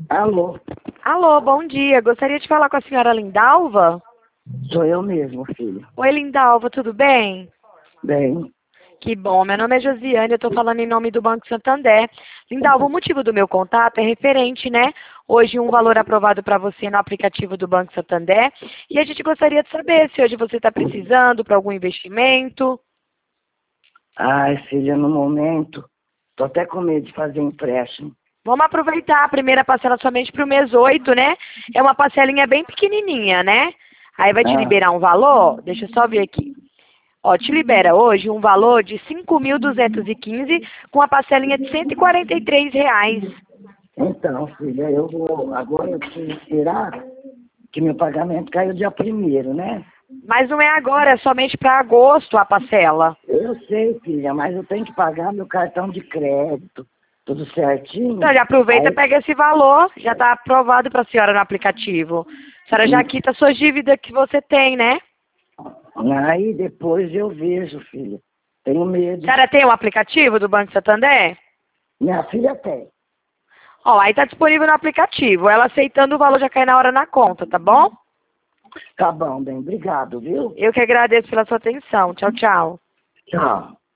Alô, Alô, bom dia. Gostaria de falar com a senhora Lindalva? sou eu mesmo, filho. Oi, Lindalva, tudo bem? Bem, Que bom. Meu nome é Josiane, eu estou falando em nome do Banco Santander. Lindalva, o motivo do meu contato é referente, né? Hoje um valor aprovado para você no aplicativo do Banco Santander. E a gente gostaria de saber se hoje você está precisando para algum investimento. ai, filha, no momento, tô até com medo de fazer empréstimo. Vamos aproveitar a primeira parcela somente para o mês 8, né? É uma parcelinha bem pequenininha, né? Aí vai te Ah, liberar um valor, deixa eu só ver aqui. Ó, te libera hoje um valor de 5.215 com a parcelinha de R$ 143. então, filha, agora eu preciso tirar, que meu pagamento caiu dia primeiro, né? Mas não é agora, é somente para agosto a parcela. Eu sei, filha, mas eu tenho que pagar meu cartão de crédito, tudo certinho. Então já aproveita e Aí, pega esse valor, já está aprovado para a senhora no aplicativo. A senhora já quita suas dívidas que você tem, né? aí depois eu vejo, filha. Tenho A medo. senhora tem o aplicativo do Banco Santander? Minha filha tem. Ó, aí está disponível no aplicativo. Ela aceitando o valor já cai na hora na conta, tá bom? Tá bom, bem, obrigado, viu? Eu que agradeço pela sua atenção. Tchau, tchau. Tchau.